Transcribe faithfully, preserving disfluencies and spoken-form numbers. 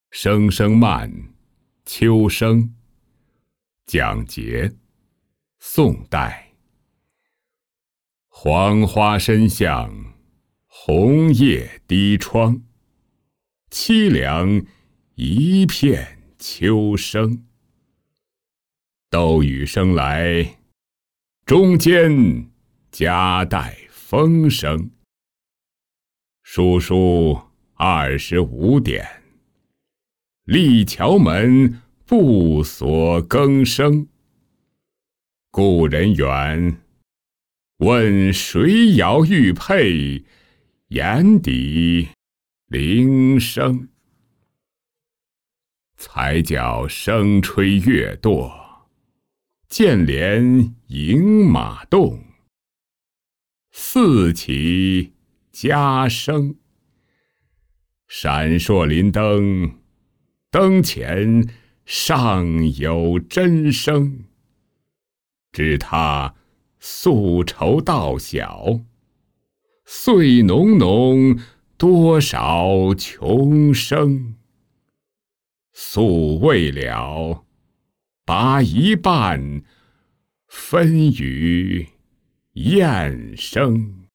声声慢，秋声。蒋捷，宋代。黄花深巷，红叶低窗，凄凉一片秋声。斗雨声来，中间夹带风声。叔叔二十五点，立桥门不锁更声。故人远，问谁摇玉佩，眼底铃声。才叫声吹月堕，剑帘迎马动。四起家声，闪烁临灯，灯前尚有真声。知他宿愁道小，岁浓浓多少穷生。宿未了，拔一半，分与燕声。